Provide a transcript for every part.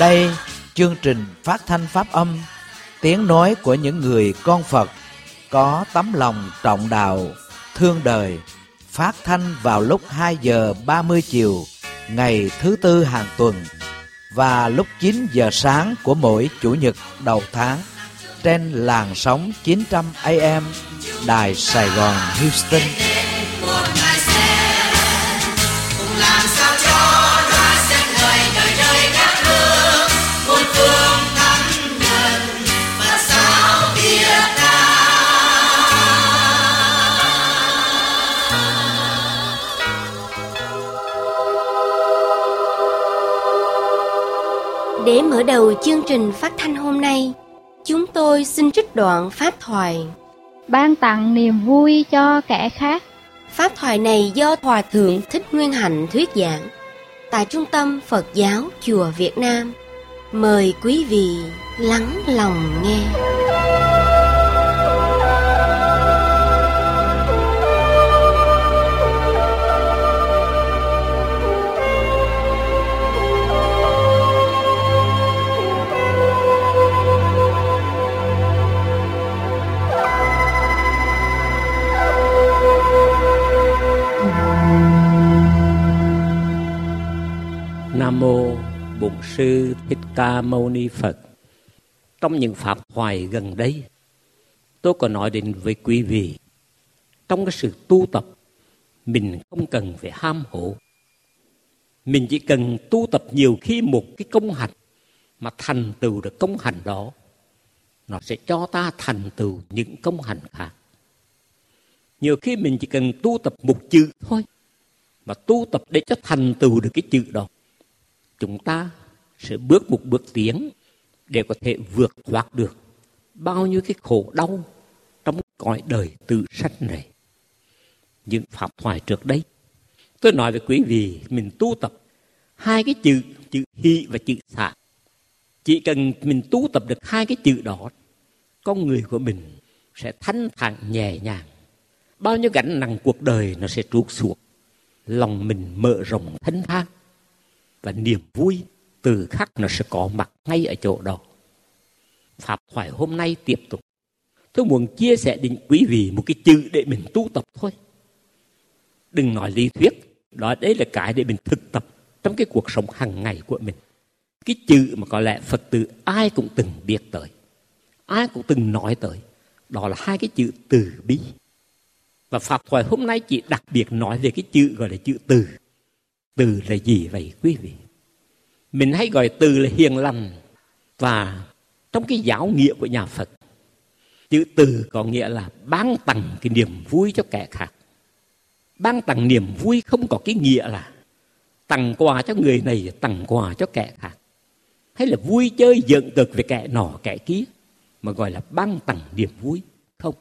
Đây, chương trình phát thanh pháp âm, tiếng nói của những người con Phật có tấm lòng trọng đạo, thương đời, phát thanh vào lúc 2 giờ 30 chiều ngày thứ Tư hàng tuần và lúc 9 giờ sáng của mỗi Chủ nhật đầu tháng trên làn sóng 900 AM Đài Sài Gòn Houston. Để mở đầu chương trình phát thanh hôm nay, chúng tôi xin trích đoạn pháp thoại ban tặng niềm vui cho kẻ khác. Pháp thoại này do Hòa Thượng Thích Nguyên Hạnh thuyết giảng tại Trung tâm Phật giáo Chùa Việt Nam. Mời quý vị lắng lòng nghe. Nam mô Bổn Sư Thích Ca Mâu Ni Phật. Trong những pháp thoại gần đây, tôi có nói đến với quý vị, trong cái sự tu tập, mình không cần phải ham hố. Mình chỉ cần tu tập nhiều khi một cái công hạnh mà thành tựu được công hạnh đó, nó sẽ cho ta thành tựu những công hạnh khác. Nhiều khi mình chỉ cần tu tập một chữ thôi, mà tu tập để cho thành tựu được cái chữ đó, chúng ta sẽ bước một bước tiến để có thể vượt thoát được bao nhiêu cái khổ đau trong cõi đời tự sanh này. Những pháp thoại trước đây, tôi nói với quý vị, mình tu tập hai cái chữ hỷ và chữ xả. Chỉ cần mình tu tập được hai cái chữ đó, con người của mình sẽ thanh thản nhẹ nhàng. Bao nhiêu gánh nặng cuộc đời nó sẽ trút xuống. Lòng mình mở rộng thanh thang. Và niềm vui từ khắc nó sẽ có mặt ngay ở chỗ đó. Pháp thoại hôm nay tiếp tục. Tôi muốn chia sẻ đến quý vị một cái chữ để mình tu tập thôi. Đừng nói lý thuyết. Đó đấy là cái để mình thực tập trong cái cuộc sống hàng ngày của mình. Cái chữ mà có lẽ Phật tử ai cũng từng biết tới, ai cũng từng nói tới. Đó là hai cái chữ từ bi. Và pháp thoại hôm nay chỉ đặc biệt nói về cái chữ gọi là chữ từ. Từ là gì vậy quý vị? Mình hay gọi từ là hiền lành. Và trong cái giáo nghĩa của nhà Phật, chữ từ có nghĩa là ban tặng cái niềm vui cho kẻ khác. Ban tặng niềm vui không có cái nghĩa là tặng quà cho người này, tặng quà cho kẻ khác, hay là vui chơi giỡn cợt với kẻ nọ kẻ kia, mà gọi là ban tặng niềm vui. Không.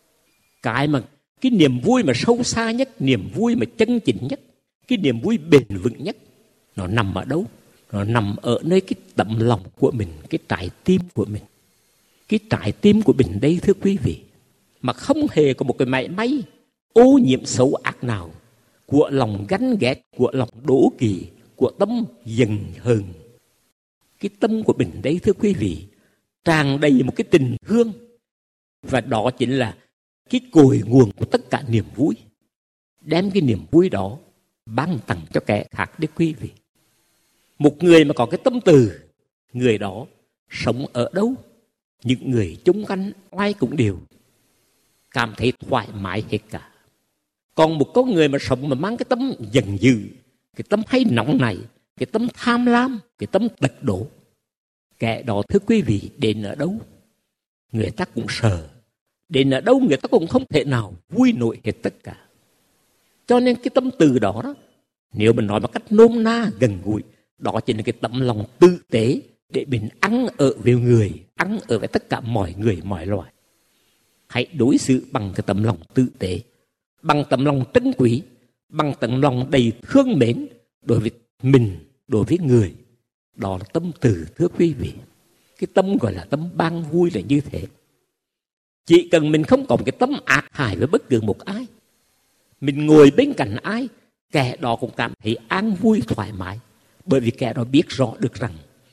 Cái niềm vui mà sâu xa nhất, niềm vui mà chân chính nhất, cái niềm vui bền vững nhất, nó nằm ở đâu? Nó nằm ở nơi cái tấm lòng của mình, cái trái tim của mình. Cái trái tim của mình đây thưa quý vị, mà không hề có một cái mảy may ô nhiễm xấu ác nào của lòng ganh ghét, của lòng đố kỵ, của tâm giận hờn. Cái tâm của mình đây thưa quý vị tràn đầy một cái tình thương, và đó chính là cái cội nguồn của tất cả niềm vui. Đem cái niềm vui đó ban tặng cho kẻ khác đấy quý vị. Một người mà có cái tâm từ, người đó sống ở đâu, những người chung quanh ai cũng đều cảm thấy thoải mái hết cả. Còn một con người mà sống mà mang cái tâm giận dữ, cái tâm hay nóng này, cái tâm tham lam, cái tâm tật đổ, kẻ đó thưa quý vị đến ở đâu người ta cũng sợ, đến ở đâu người ta cũng không thể nào vui nổi hết tất cả. Cho nên cái tâm từ đó, nếu mình nói một cách nôm na gần gũi, đó chính là cái tấm lòng tử tế để mình ăn ở với người, ăn ở với tất cả mọi người, mọi loài. Hãy đối xử bằng cái tấm lòng tử tế, bằng tấm lòng trân quý, bằng tấm lòng đầy thương mến đối với mình, đối với người. Đó là tâm từ thưa quý vị. Cái tâm gọi là tâm ban vui là như thế. Chỉ cần mình không có một cái tâm ác hại với bất cứ một ai, mình ngồi bên cạnh ai, kẻ đó cũng cảm thấy an vui thoải mái. Bởi vì kẻ đó biết rõ được rằng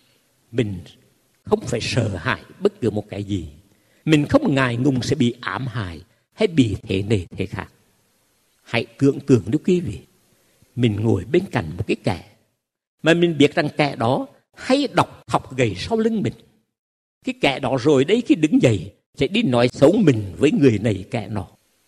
Mình không phải sợ hãi bất cứ một cái gì. Mình không ngại ngùng sẽ bị ám hại hay bị thế này thế khác. Hãy tưởng tượng nếu quý vị, mình ngồi bên cạnh một cái kẻ mà mình biết rằng kẻ đó hay đọc thọc gầy sau lưng mình. Cái kẻ đó rồi đấy khi đứng dậy sẽ đi nói xấu mình với người này kẻ nọ.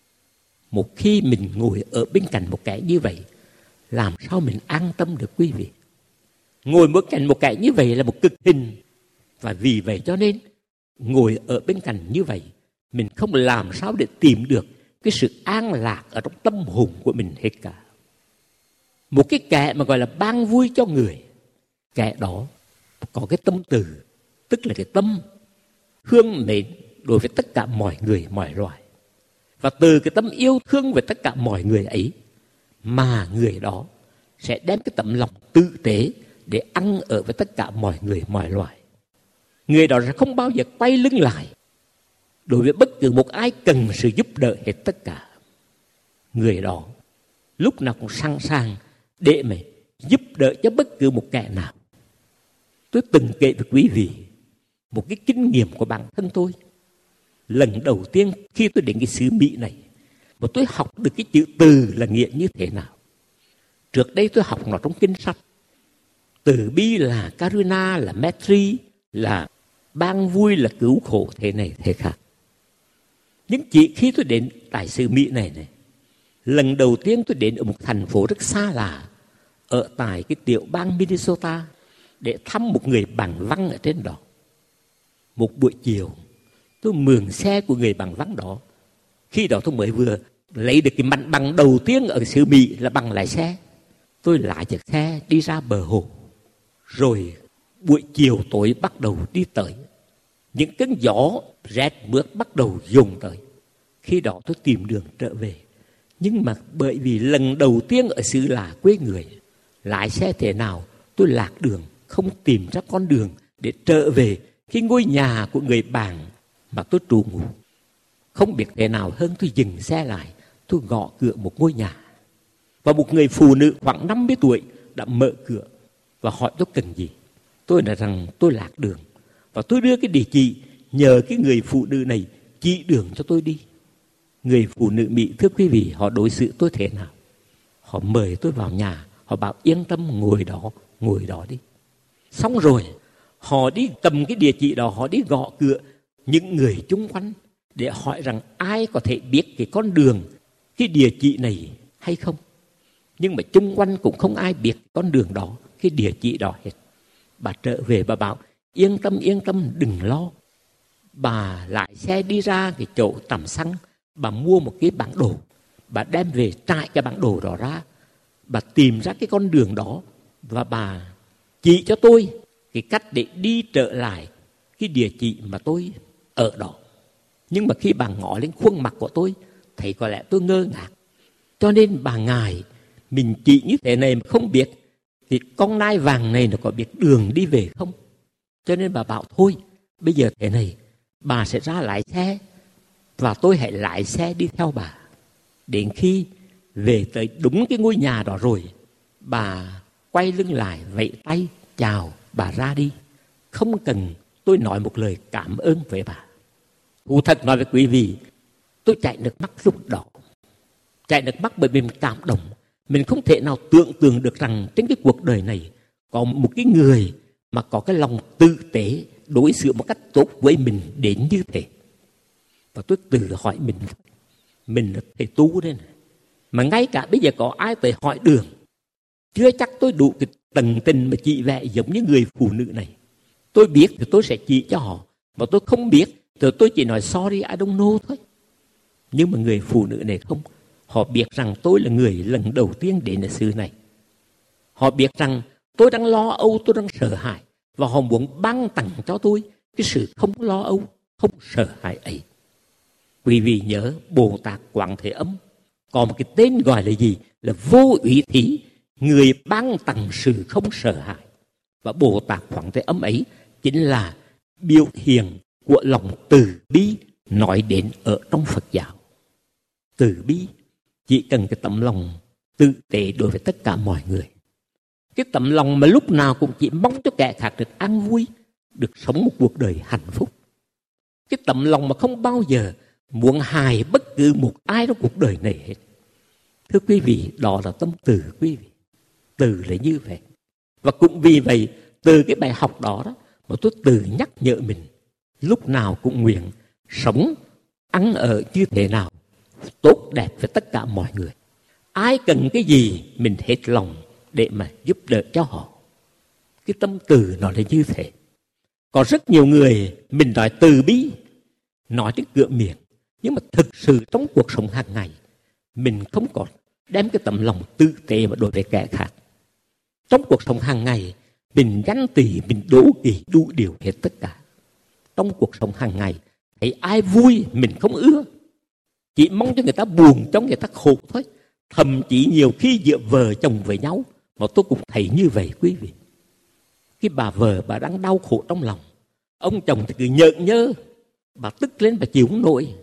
Một khi mình ngồi ở bên cạnh một kẻ như vậy, làm sao mình an tâm được quý vị? Ngồi bên cạnh một kẻ như vậy là một cực hình. Và vì vậy cho nên ngồi ở bên cạnh như vậy, mình không làm sao để tìm được cái sự an lạc ở trong tâm hồn của mình hết cả. Một cái kẻ mà gọi là ban vui cho người, kẻ đó có cái tâm từ, tức là cái tâm thương mến đối với tất cả mọi người, mọi loài. Và từ cái tâm yêu thương về tất cả mọi người ấy mà người đó sẽ đem cái tấm lòng tử tế để ăn ở với tất cả mọi người, mọi loài. Người đó sẽ không bao giờ quay lưng lại đối với bất cứ một ai cần sự giúp đỡ hết tất cả. Người đó lúc nào cũng sẵn sàng để mà giúp đỡ cho bất cứ một kẻ nào. Tôi từng kể với quý vị một cái kinh nghiệm của bản thân tôi. Lần đầu tiên khi tôi đến cái xứ Mỹ này, và tôi học được cái chữ từ là nghĩa như thế nào. Trước đây tôi học nó trong kinh sách. Từ bi là Karuna, là Maitri, là ban vui, là cứu khổ thế này thế khác. Nhưng chỉ khi tôi đến tại xứ Mỹ này, lần đầu tiên tôi đến ở một thành phố rất xa lạ, ở tại cái tiểu bang Minnesota, để thăm một người bằng văn ở trên đó. Một buổi chiều, tôi mượn xe của người bằng văn đó. Khi đó tôi mới vừa lấy được cái mặt bằng đầu tiên ở xứ Mỹ là bằng lái xe. Tôi lái chiếc xe đi ra bờ hồ. Rồi buổi chiều tối bắt đầu đi tới. Những cơn gió rét mướt bắt đầu dồn tới. Khi đó tôi tìm đường trở về. Nhưng mà bởi vì lần đầu tiên ở xứ lạ quê người, lái xe thế nào tôi lạc đường, không tìm ra con đường để trở về cái ngôi nhà của người bạn mà tôi trú ngụ. Không biết thế nào hơn, tôi dừng xe lại, tôi gõ cửa một ngôi nhà. Và một người phụ nữ khoảng 50 tuổi đã mở cửa và hỏi tôi cần gì. Tôi nói rằng tôi lạc đường và tôi đưa cái địa chỉ, nhờ cái người phụ nữ này chỉ đường cho tôi đi. Người phụ nữ Mỹ, thưa quý vị, họ đối xử tôi thế nào? Họ mời tôi vào nhà, họ bảo yên tâm ngồi đó đi. Xong rồi họ đi cầm cái địa chỉ đó, họ đi gõ cửa những người chung quanh để hỏi rằng ai có thể biết cái con đường, cái địa chỉ này hay không. Nhưng mà chung quanh cũng không ai biết con đường đó, cái địa chỉ đó hết. Bà trở về, bà bảo yên tâm, đừng lo. Bà lại xe đi ra cái chỗ tầm xăng, bà mua một cái bản đồ, bà đem về trải cái bản đồ đó ra, bà tìm ra cái con đường đó và bà chỉ cho tôi cái cách để đi trở lại cái địa chỉ mà tôi ở đó. Nhưng mà khi bà ngó lên khuôn mặt của tôi, thấy có lẽ tôi ngơ ngác. Cho nên bà ngại mình chỉ như thế này mà không biết thì con nai vàng này nó có biết đường đi về không. Cho nên bà bảo thôi, bây giờ thế này, bà sẽ ra lái xe và tôi hãy lái xe đi theo bà. Đến khi về tới đúng cái ngôi nhà đó rồi, bà quay lưng lại vẫy tay chào, bà ra đi. Không cần tôi nói một lời cảm ơn với bà. Thú thật nói với quý vị, tôi chảy nước mắt lúc đó. Chảy nước mắt bởi vì mình cảm động. Mình không thể nào tưởng tượng được rằng trên cái cuộc đời này có một cái người mà có cái lòng tử tế đối xử một cách tốt với mình đến như thế. Và tôi tự hỏi mình là thầy tu đây này, mà ngay cả bây giờ có ai tới hỏi đường, chưa chắc tôi đủ cái tầng tình mà chỉ vẽ giống như người phụ nữ này. Tôi biết thì tôi sẽ chỉ cho họ, mà tôi không biết thì tôi chỉ nói sorry, I don't know thôi. Nhưng mà người phụ nữ này không. Họ biết rằng tôi là người lần đầu tiên đến ở xứ này. Họ biết rằng tôi đang lo âu, tôi đang sợ hãi, và họ muốn ban tặng cho tôi cái sự không lo âu, không sợ hãi ấy. Quý vị nhớ Bồ Tát Quán Thế Âm có một cái tên gọi là gì? Là vô úy thí, người ban tặng sự không sợ hãi. Và Bồ Tát Quán Thế Âm ấy chính là biểu hiện của lòng từ bi nói đến ở trong Phật giáo. Từ bi chỉ cần cái tấm lòng tử tế đối với tất cả mọi người. Cái tấm lòng mà lúc nào cũng chỉ mong cho kẻ khác được an vui, được sống một cuộc đời hạnh phúc. Cái tấm lòng mà không bao giờ muốn hại bất cứ một ai trong cuộc đời này hết. Thưa quý vị, đó là tâm từ quý vị. Từ là như vậy. Và cũng vì vậy, từ cái bài học đó mà tôi tự nhắc nhở mình lúc nào cũng nguyện sống, ăn ở như thế nào tốt đẹp với tất cả mọi người. Ai cần cái gì mình hết lòng để mà giúp đỡ cho họ. Cái tâm từ nó là như thế. Có rất nhiều người mình nói từ bi, nói đến cửa miệng, nhưng mà thực sự trong cuộc sống hàng ngày mình không còn đem cái tấm lòng tử tế mà đối với kẻ khác. Trong cuộc sống hàng ngày mình ganh tị, mình đố kỵ đủ điều hết tất cả. Trong cuộc sống hàng ngày thấy ai vui mình không ưa, chỉ mong cho người ta buồn, cho người ta khổ thôi. Thậm chí nhiều khi giữa vợ chồng với nhau mà tôi cũng thấy như vậy quý vị. Khi bà vợ bà đang đau khổ trong lòng, ông chồng thì cứ nhợn nhơ, bà tức lên bà chịu không nổi.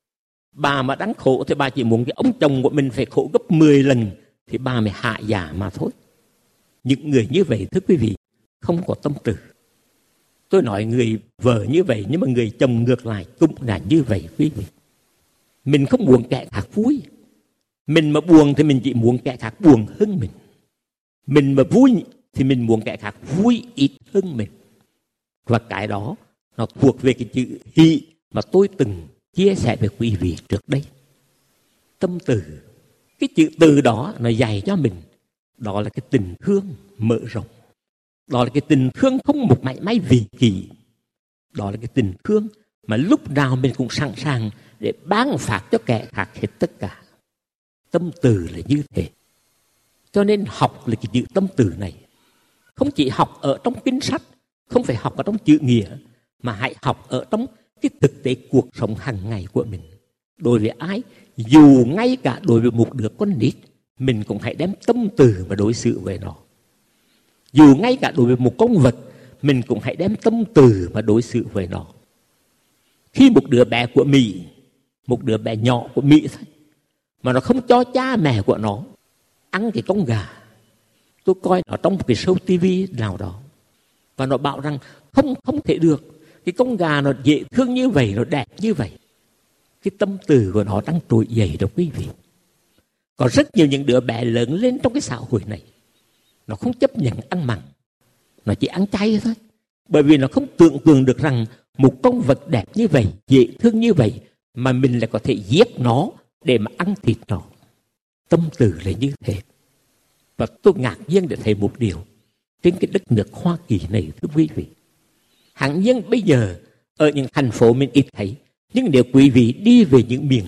Bà mà đang khổ thì bà chỉ muốn cái ông chồng của mình phải khổ gấp 10 lần thì bà mới hạ giả mà thôi. Những người như vậy thưa quý vị không có tâm từ. Tôi nói người vợ như vậy nhưng mà người chồng ngược lại cũng là như vậy quý vị. Mình không muốn kẻ khác vui. Mình mà buồn thì mình chỉ muốn kẻ khác buồn hơn mình. Mình mà vui thì mình muốn kẻ khác vui ít hơn mình. Và cái đó nó thuộc về cái chữ hỷ mà tôi từng chia sẻ với quý vị trước đây. Tâm từ. Cái chữ từ đó nó dạy cho mình. Đó là cái tình thương mở rộng. Đó là cái tình thương không một mảy may vị kỷ. Đó là cái tình thương mà lúc nào mình cũng sẵn sàng để ban phát cho kẻ khác hết tất cả. Tâm từ là như thế. Cho nên học là cái chữ tâm từ này. Không chỉ học ở trong kinh sách, không phải học ở trong chữ nghĩa, mà hãy học ở trong cái thực tế cuộc sống hàng ngày của mình. Đối với ai, dù ngay cả đối với một đứa con nít, mình cũng hãy đem tâm từ mà đối xử với nó. Dù ngay cả đối với một con vật, mình cũng hãy đem tâm từ mà đối xử với nó. Khi một đứa bé của Mỹ, một đứa bé nhỏ của Mỹ thôi, mà nó không cho cha mẹ của nó ăn cái con gà. Tôi coi nó trong một cái show TV nào đó, và nó bảo rằng không thể được. Cái con gà nó dễ thương như vậy, nó đẹp như vậy. Cái tâm từ của nó đang trỗi dậy đó quý vị. Có rất nhiều những đứa bé lớn lên trong cái xã hội này, nó không chấp nhận ăn mặn, nó chỉ ăn chay thôi. Bởi vì nó không tưởng tượng được rằng một con vật đẹp như vậy, dễ thương như vậy, mà mình lại có thể giết nó để mà ăn thịt nó. Tâm từ là như thế. Và tôi ngạc nhiên để thấy một điều trên cái đất nước Hoa Kỳ này thưa quý vị. Hẳn nhiên bây giờ ở những thành phố mình ít thấy, nhưng nếu quý vị đi về những miền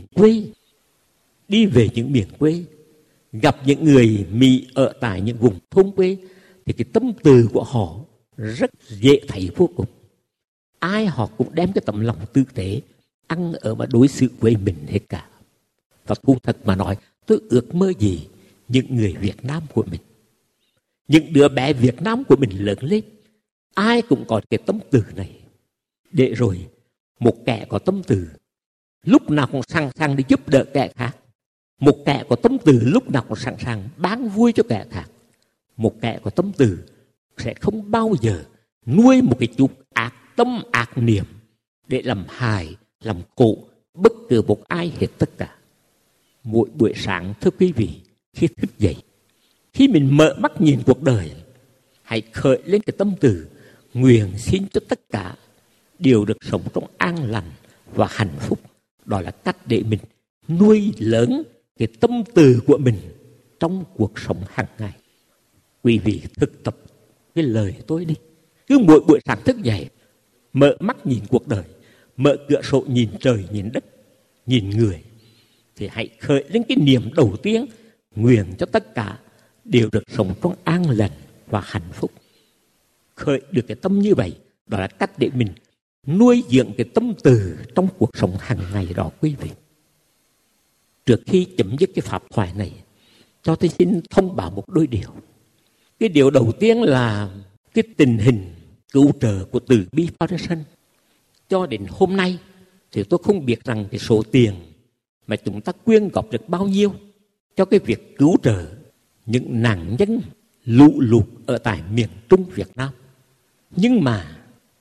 quê, gặp những người Mỹ ở tại những vùng thôn quê, thì cái tâm từ của họ rất dễ thấy vô cùng. Ai họ cũng đem cái tấm lòng tử tế ăn ở mà đối xử với mình hết cả. Và thú thật mà nói, tôi ước mơ gì những người Việt Nam của mình, những đứa bé Việt Nam của mình lớn lên, ai cũng có cái tâm từ này. Để rồi một kẻ có tâm từ lúc nào cũng sẵn sàng để giúp đỡ kẻ khác. Một kẻ có tâm từ lúc nào cũng sẵn sàng bán vui cho kẻ khác. Một kẻ có tâm từ sẽ không bao giờ nuôi một cái chút ác tâm ác niệm để làm hại, làm khổ bất cứ một ai hết tất cả. Mỗi buổi sáng thưa quý vị, khi thức dậy, khi mình mở mắt nhìn cuộc đời, hãy khởi lên cái tâm từ nguyện xin cho tất cả đều được sống trong an lành và hạnh phúc. Đó là cách để mình nuôi lớn cái tâm từ của mình trong cuộc sống hàng ngày. Quý vị thực tập cái lời tôi đi. Cứ mỗi buổi sáng thức dậy, mở mắt nhìn cuộc đời, mở cửa sổ nhìn trời, nhìn đất, nhìn người, thì hãy khởi lên cái niềm đầu tiên nguyện cho tất cả đều được sống trong an lành và hạnh phúc. Khởi được cái tâm như vậy, đó là cách để mình nuôi dưỡng cái tâm từ trong cuộc sống hàng ngày đó quý vị. Trước khi chấm dứt cái pháp thoại này, cho tôi xin thông báo một đôi điều. Cái điều đầu tiên là cái tình hình cứu trợ của Từ Bi Foundation. Cho đến hôm nay thì tôi không biết rằng cái số tiền mà chúng ta quyên góp được bao nhiêu cho cái việc cứu trợ những nạn nhân lũ lụt ở tại miền Trung Việt Nam. Nhưng mà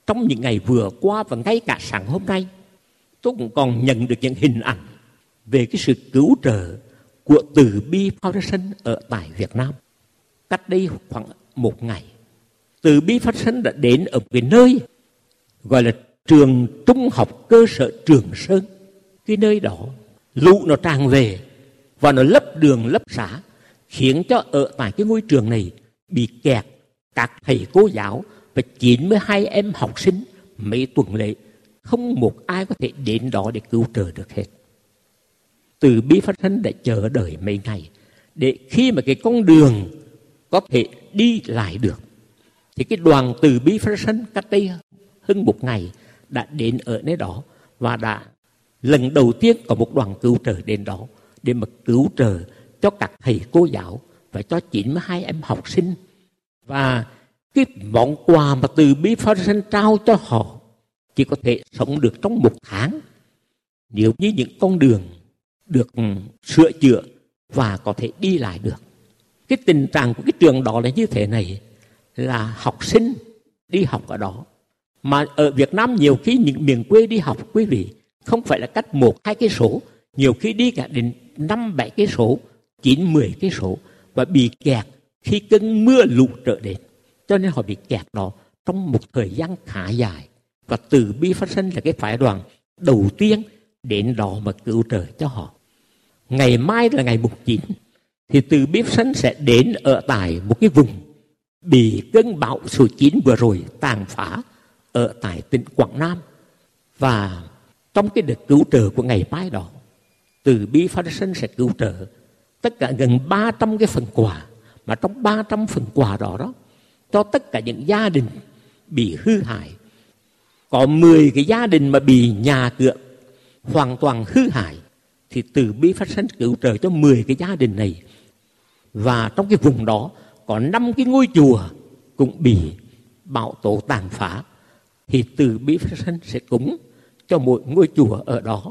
trong những ngày vừa qua và ngay cả sáng hôm nay, tôi cũng còn nhận được những hình ảnh về cái sự cứu trợ của Từ Bi Foundation ở tại Việt Nam. Cách đây khoảng một ngày, Từ Bi Foundation đã đến ở cái nơi gọi là trường trung học cơ sở Trường Sơn. Cái nơi đó lũ nó tràn về và nó lấp đường lấp xã, khiến cho ở tại cái ngôi trường này bị kẹt các thầy cô giáo và 92 em học sinh mấy tuần lễ, không một ai có thể đến đó để cứu trợ được hết. Từ Bi Foundation đã chờ đợi mấy ngày để khi mà cái con đường có thể đi lại được, thì cái đoàn Từ Bi Foundation cách đây hơn một ngày đã đến ở nơi đó và đã lần đầu tiên có một đoàn cứu trợ đến đó để mà cứu trợ cho các thầy cô giáo và cho 92 em học sinh. Và cái món quà mà Từ Bi Foundation trao cho họ chỉ có thể sống được trong một tháng nếu như những con đường được sửa chữa và có thể đi lại được. Cái tình trạng của cái trường đó là như thế này, là học sinh đi học ở đó. Mà ở Việt Nam nhiều khi những miền quê đi học, quý vị, không phải là cách 1-2 cây số, nhiều khi đi cả đến 5-7 cây số, 9-10 cây số và bị kẹt khi cơn mưa lũ trở đến. Cho nên họ bị kẹt đó trong một thời gian khá dài. Và Từ Bi Foundation là cái phái đoàn đầu tiên đến đó mà cứu trợ cho họ. Ngày mai là ngày 9 thì Từ Bi Foundation sẽ đến ở tại một cái vùng bị cơn bão số 9 vừa rồi tàn phá ở tại tỉnh Quảng Nam. Và trong cái đợt cứu trợ của ngày mai đó, Từ Bi Foundation sẽ cứu trợ tất cả gần 300 cái phần quà. Mà trong 300 phần quà đó cho tất cả những gia đình bị hư hại. Có 10 cái gia đình mà bị nhà cửa hoàn toàn hư hại thì Từ Bi Foundation cứu trợ cho 10 cái gia đình này. Và trong cái vùng đó có 5 cái ngôi chùa cũng bị bão tố tàn phá, thì Từ Bi Foundation sẽ cúng cho mỗi ngôi chùa ở đó.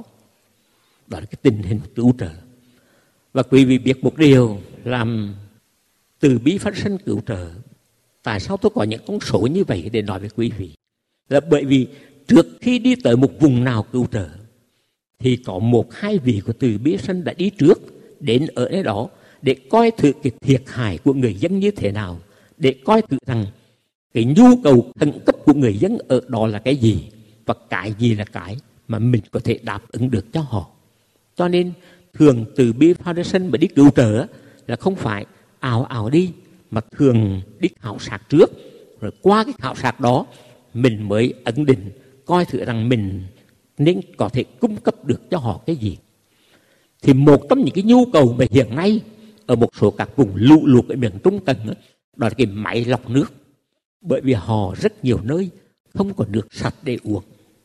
Đó là cái tình hình cứu trợ. Và quý vị biết một điều, làm Từ Bi Foundation cứu trợ, tại sao tôi có những con số như vậy để nói với quý vị, là bởi vì trước khi đi tới một vùng nào cứu trợ thì có 1-2 vị của Từ Bi Foundation đã đi trước đến ở nơi đó để coi thử cái thiệt hại của người dân như thế nào, để coi thử rằng cái nhu cầu khẩn cấp của người dân ở đó là cái gì và cái gì là cái mà mình có thể đáp ứng được cho họ. Cho nên thường Từ Bi Foundation mà đi cứu trợ là không phải ào đi, mà thường đi khảo sát trước, rồi qua cái khảo sát đó mình mới ấn định coi thử rằng mình nên có thể cung cấp được cho họ cái gì. Thì một trong những cái nhu cầu mà hiện nay ở một số các vùng lũ lụt ở miền Trung cần đó là cái máy lọc nước, bởi vì họ rất nhiều nơi không có nước sạch để uống,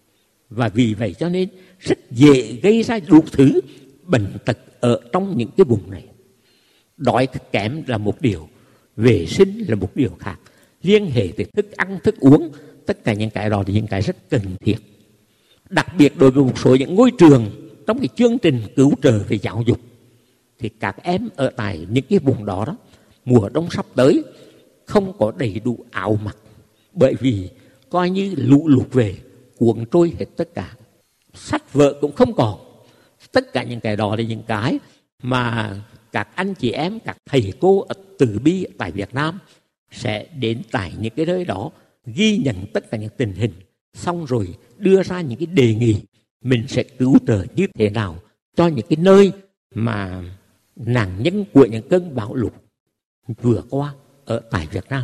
và vì vậy cho nên rất dễ gây ra đủ thứ bệnh tật ở trong những cái vùng này. Đói kém là một điều, vệ sinh là một điều khác, liên hệ tới thức ăn thức uống, tất cả những cái đó là những cái rất cần thiết. Đặc biệt đối với một số những ngôi trường trong cái chương trình cứu trợ về giáo dục, thì các em ở tại những cái vùng đó mùa đông sắp tới không có đầy đủ áo mặc, bởi vì coi như lũ lụt về cuốn trôi hết tất cả, sách vở cũng không còn. Tất cả những cái đó là những cái mà các anh chị em, các thầy cô ở Từ Bi tại Việt Nam sẽ đến tại những cái nơi đó, ghi nhận tất cả những tình hình, xong rồi đưa ra những cái đề nghị mình sẽ cứu trợ như thế nào cho những cái nơi mà nạn nhân của những cơn bão lụt vừa qua ở tại Việt Nam.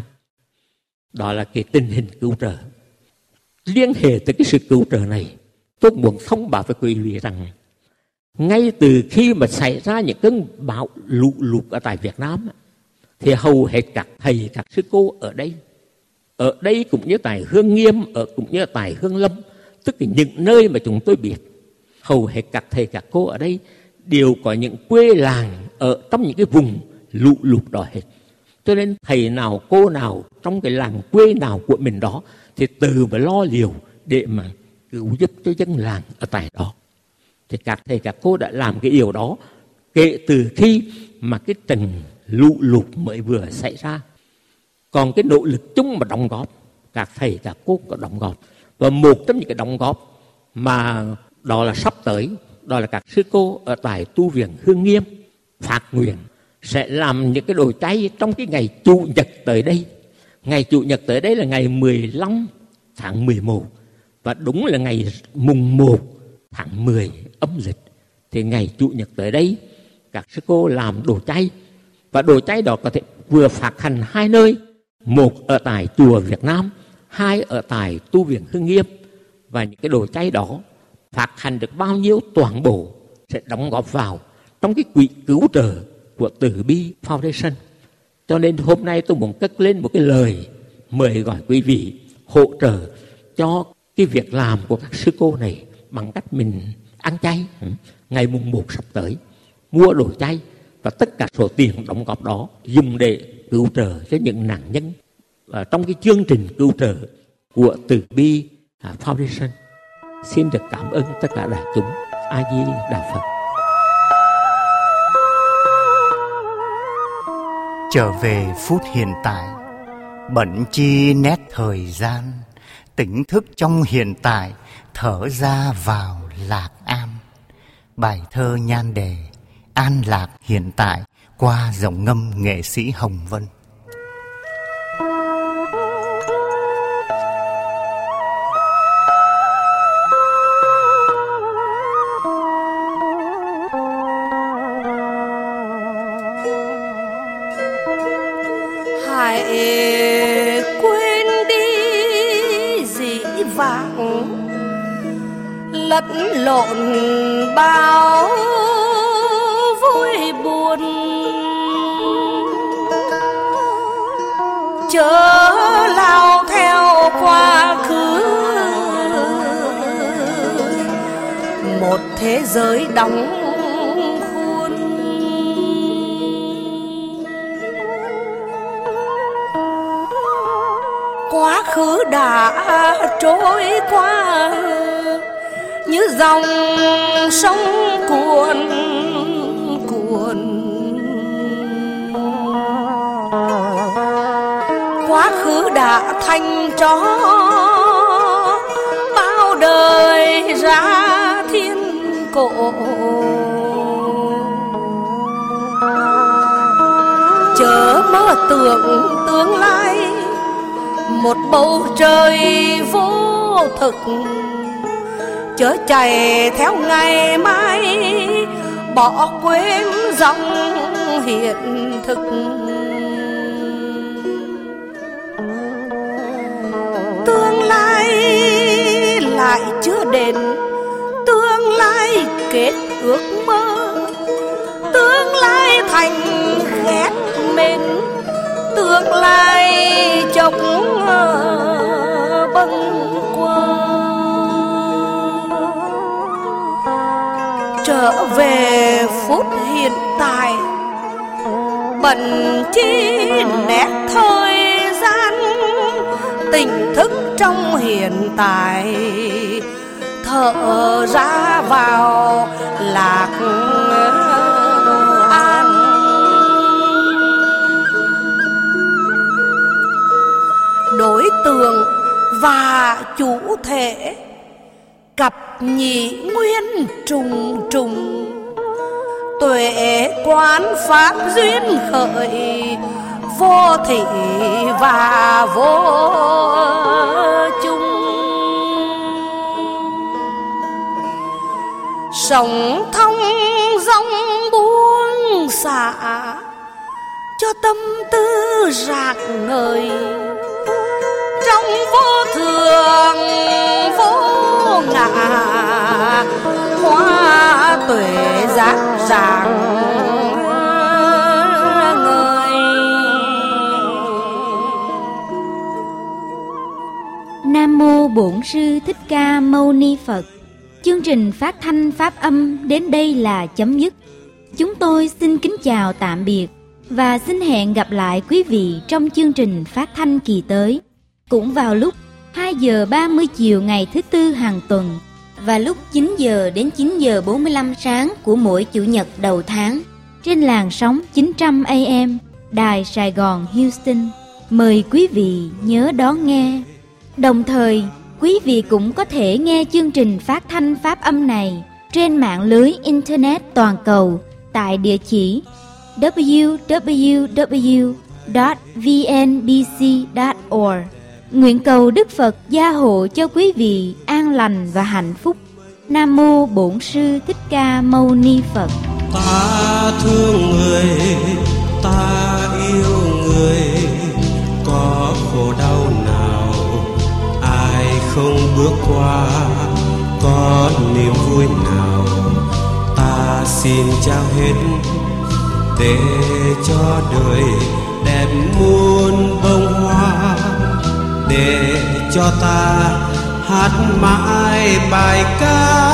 Đó là cái tình hình cứu trợ. Liên hệ tới cái sự cứu trợ này, tôi muốn thông báo với quý vị rằng ngay từ khi mà xảy ra những cơn bão lũ lụt ở tại Việt Nam, thì hầu hết các thầy, các sư cô ở đây cũng như tại Hương Nghiêm, cũng như tại Hương Lâm, tức là những nơi mà chúng tôi biết, hầu hết các thầy, các cô ở đây đều có những quê làng ở trong những cái vùng lũ lụt đó hết. Cho nên thầy nào, cô nào trong cái làng quê nào của mình đó thì từ mà lo liều để mà cứu giúp cho dân làng ở tại đó. Thì các thầy, các cô đã làm cái điều đó kể từ khi mà cái trận lũ lụt mới vừa xảy ra. Còn cái nỗ lực chung mà đóng góp, các thầy, các cô có đóng góp Và một trong những cái đóng góp mà đó là sắp tới, đó là các sư cô ở tại tu viện Hương Nghiêm phát nguyện sẽ làm những cái đồ chay trong cái ngày Chủ nhật tới đây. Ngày Chủ nhật tới đây là ngày 15 tháng 11 và đúng là ngày mùng 1 tháng 10 âm lịch. Thì ngày Chủ nhật tới đây các sư cô làm đồ chay, và đồ chay đó có thể vừa phát hành hai nơi, một ở tại chùa Việt Nam, hai ở tại tu viện Hương Nghiêm. Và những cái đồ chay đó phát hành được bao nhiêu toàn bộ sẽ đóng góp vào trong cái quỹ cứu trợ của Từ Bi Foundation. Cho nên hôm nay tôi muốn cất lên một cái lời mời gọi quý vị hỗ trợ cho cái việc làm của các sư cô này bằng cách mình ăn chay ngày mùng 1 sắp tới, mua đồ chay, và tất cả số tiền đóng góp đó dùng để cứu trợ cho những nạn nhân trong cái chương trình cứu trợ của Từ Bi Foundation. Xin được cảm ơn tất cả đại chúng. A Di Đà Phật. Trở về phút hiện tại, bận chi nét thời gian, tỉnh thức trong hiện tại, thở ra vào lạc an. Bài thơ nhan đề An lạc hiện tại qua giọng ngâm nghệ sĩ Hồng Vân. Hãy quên đi dĩ vãng, lẫn lộn bao vui buồn, chớ lao theo quá khứ, một thế giới đóng khuôn. Quá khứ đã trôi qua như dòng sông cuồn cuộn, quá khứ đã thành tro bao đời ra thiên cổ. Chớ mơ tưởng tương lai một bầu trời vô thực, chớ chạy theo ngày mai bỏ quên dòng hiện thực. Tương lai lại chưa đến, tương lai kết ước mơ, tương lai thành ghét mến, tương lai chốc bâng quơ. Trở về phút hiện tại, bận chi nét thời gian, tỉnh thức trong hiện tại, thở ra vào lạc an. Đối tượng và chủ thể cặp nhị nguyên trùng trùng, tuệ quán pháp duyên khởi, vô thị và vô chung. Sống thông dong buông xả, cho tâm tư rạng ngời, trong vô thường vô ngã, hoa tuệ giác rạng ngời. Nam mô Bổn Sư Thích Ca Mâu Ni Phật. Chương trình phát thanh pháp âm đến đây là chấm dứt. Chúng tôi xin kính chào tạm biệt và xin hẹn gặp lại quý vị trong chương trình phát thanh kỳ tới, cũng vào lúc 2 giờ 30 chiều ngày thứ Tư hàng tuần và lúc 9 giờ đến 9 giờ 45 sáng của mỗi Chủ nhật đầu tháng trên làn sóng 900 AM Đài Sài Gòn Houston. Mời quý vị nhớ đón nghe. Đồng thời Quý vị cũng có thể nghe chương trình phát thanh phát âm này trên mạng lưới Internet toàn cầu tại địa chỉ www.vnbc.org. Nguyện cầu Đức Phật gia hộ cho quý vị an lành và hạnh phúc. Nam mô Bổn Sư Thích Ca Mâu Ni Phật. Ta thương người, ta yêu người, có khổ đau nào ai không bước qua, có niềm vui nào ta xin trao hết, để cho đời đẹp muôn bông hoa, để cho ta hát mãi bài ca